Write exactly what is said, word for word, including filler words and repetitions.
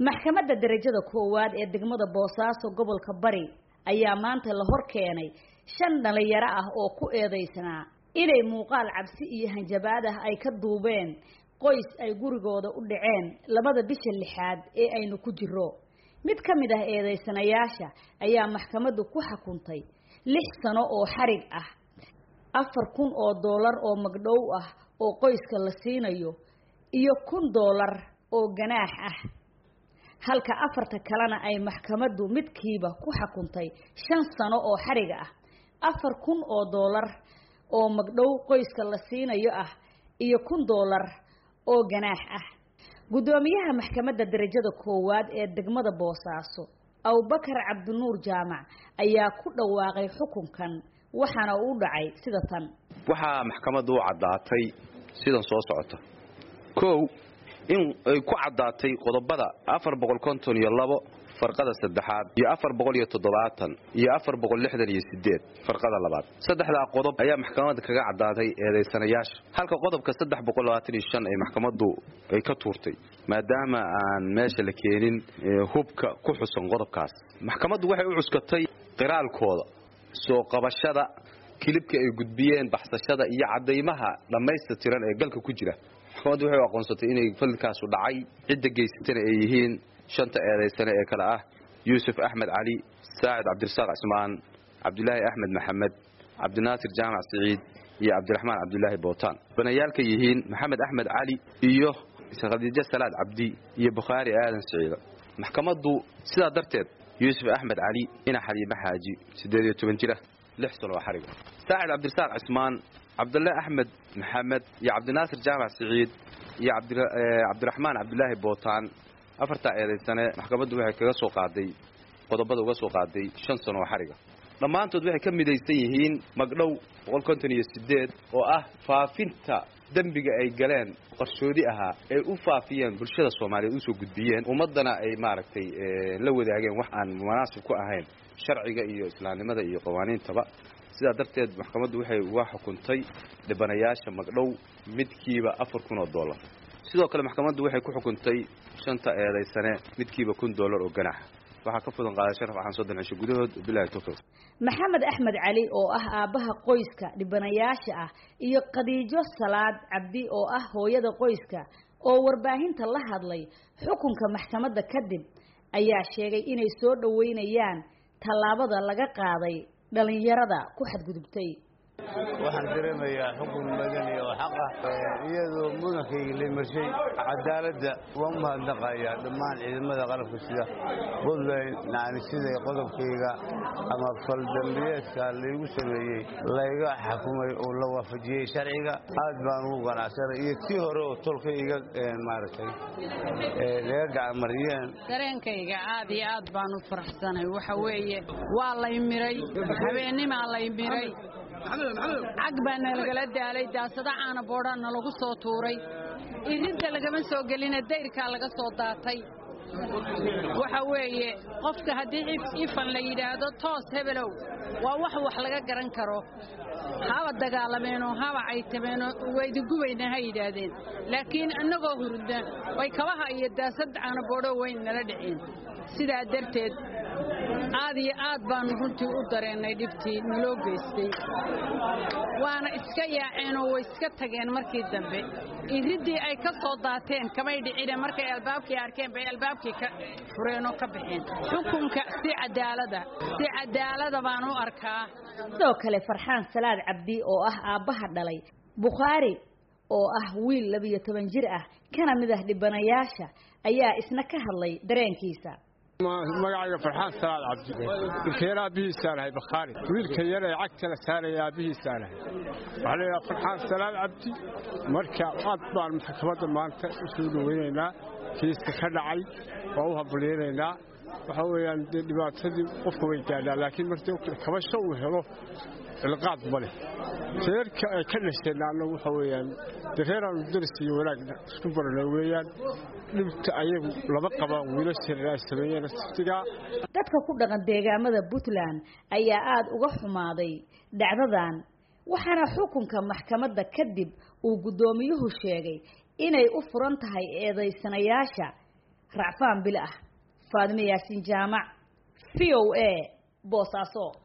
maxkamadda darajada koowaad ee degmada Boosaaso gobolka Bari ayaa maanta la hor keenay shan dhalinyaro ah oo ku eedeysnaa inay muuqaal cabsi iyo hanjabaad ah ay ka duubeen qoys ay gurigooda u dhaceen labada bisha lixaad ee aynu ku jiro. mid ka mid ah eedeysanayaasha ayaa maxkamaddu ku xukuntay lix sano oo xarig ah, afar kun oo dollar oo magdhow ah oo qoyska la siinayo iyo kun dollar oo ganaax ah, halka afarta kalena ay maxkamaddu midkiiba ku xukuntay shan sano oo xarig ah, afar kun oo dollar oo magdhow qoyska la siinayo ah iyo kun dollar oo ganaax ah. gudoomiyaha maxkamadda darajada koowaad ee degmada Boosaaso Abubakar Cabdinuur Jaamac ayaa ku dhawaaqay xukunkan waxaana uu dhacay sida tan. waxa maxkamaddu cadaatay sidan soo socota. kow in ay ku cadaatay qodobada afar boqol konton iyo labo farqada saddexaad iyo afar boqol iyo toddobaatan iyo afar boqol lixdan iyo sideed farqada labaad. saddexda qodob ayaa maxkamadda kaga cadaatay eedeysanayaasha, halka qodobka saddex boqol labaatan iyo shan ay maxkamaddu ay ka tuurtay maadaama aan meesha la keenin hubka ku xusan qodobkaas. maxkamaddu waxay u cuskatay qiraalkooda soo qabashada kilibka ay gudbiyeen baxsashada iyo cadeymaha dhameystiran ee galka ku jira. maxkamaddu waxay aqoonsatay inay falkaas u dhacay cidda geysatana ay yihiin shanta eedeysane ee kala ah Yuusuf Ahmed Ali, Saacid Cabdirasaaq Ismaan, Cabdullaahi Ahmed Maxamed, Cabdinaasir Jaamac Saciid iyo Cabdiraxmaan Cabdullaahi Bootaan. banayaalka yihiin Maxamed Ahmed Ali iyo Khadiija Salaad Cabdi iyo Bukhari Aadan Saciid. maxkamaddu sidaa darteed Yuusuf Ahmed Ali ina Xaliime Xaaji sideed iyo toban jir lix sano xarig, Saacid Cabdirasaaq Ismaan, Cabdullaahi Ahmed Maxamed iyo Cabdinaasir Jaamac Saciid iyo Cabdiraxmaan Cabdullaahi Bootaan afarta eedeysane maxkamaddu waxay kaga soo qaaday qodobada uga soo qaaday shan sano xariga. dhamaantood waxay ka midaysan yihiin magdhow boqol konton iyo sideed oo ah faafinta dambiga ay galeen qarshoodi ahaa ay u faafiyeen bulshada Soomaaliyeed u soo gudbiyeen ummadana ay maaragtay la wadaageen wax aan munaasib ku ahayn sharciga iyo islaamnimada iyo qawaaniintaba. sidaa darteed maxkamaddu waxay uga xukuntay dhibanayaasha magdhow midkiiba afar kun oo dollar. sidoo kale maxkamaddu waxay ku xukuntay shanta eedeysane midkiiba kun dollar oo ganaax. waxa ka fudan qaaday sharaf waxaan soo dancishay gudahood bilaa tawfiiq. Maxamed Ahmed Ali oo ah aabaha qoyska dhibanayaasha ah iyo Khadiijo Salaad Cabdi oo ah hooyada qoyska oo warbaahinta la hadlay xukunka maxkamadda kadib ayaa sheegay inay soo dhaweynayaan talaabada laga qaaday dhalinyarada ku xadgudubtay. waxaan dareemayaa xukun madani oo xaq ah iyadoo mudankayga la marshay cadaaladda waan mahadnaqayaa dhammaan ciidamada qalabka sida Puntland naanisida qodobkayga ama faldambiyeedka lagu sameeyay layga xukumay oo la waafajiyay sharciga. aad baan ugu ganacsanay iyo tii hore oo tolkayga maartay ee laga gamariyeen. dareenkayga aad iyo aad baan u faraxsanahay. waxa weeye waa la imiray habeenimo la imiray cag baan nalagala daalay daasada caana boodhana lagu soo tuuray irinta lagama soo gelin dayrka laga soo daatay. waxa weeye qofka hadii ifan la yiraahdo toos hebelow waa wax wax laga garan karo. haba dagaalameen oo haba ay tabeen way dugubayna ha yiraahdeen laakiin annagoo hurda way kabaha iyo daasada caana boodho weyn nala dhicin. sidaa darteed aad iyo aad baan runtii u dareenay dhibtii naloo geystay. waana iska yaaceen oo way iska tageen markii dambe iridii ay ka soo daateen kamay dhicin markay albaabkii arkeen bay albaabkii ka fureen oo ka bixeen. xukunka si cadaalada si cadaalada baan u arkaa. sidoo kale Farxaan Salaad Cabdi oo ah aabaha dhalay Bukhari oo ah wiil laba iyo toban jir ah kana mid ah dhibanayaasha ayaa isna ka hadlay dareenkiisa. magacayga Farxaan Salaad Cabdi ilkeena bihiisanahay Bukhari wiilka yar ee cagtana saaraya bihiisanahay. waxaa Farxaan Salaad Cabdi marka aad baan maxkamadda maanta u soo dhaweynaa kiiska ka dhacay oo u hableeynaa. waxa weeyaan dhibaatadii qofka way gaadhaa laakiin markii uu kabasho uu helo ilqaad bale sheerka ay ka dhasheena waxa weeyaan dareeran darsi wanaag isku barna weeyaan dhibta ayagu laba qabaan wiilasha raasayeen siftiga. dadka ku dhaqan deegaamada Puntland ayaa aad uga xumaaday dhacdadan waxaana xukunka maxkamadda kadib uu gudoomiyuhu sheegay inay u furan tahay eedeysanayaasha racfaan bil ah faadime yaasiin jaamac v o a boosaaso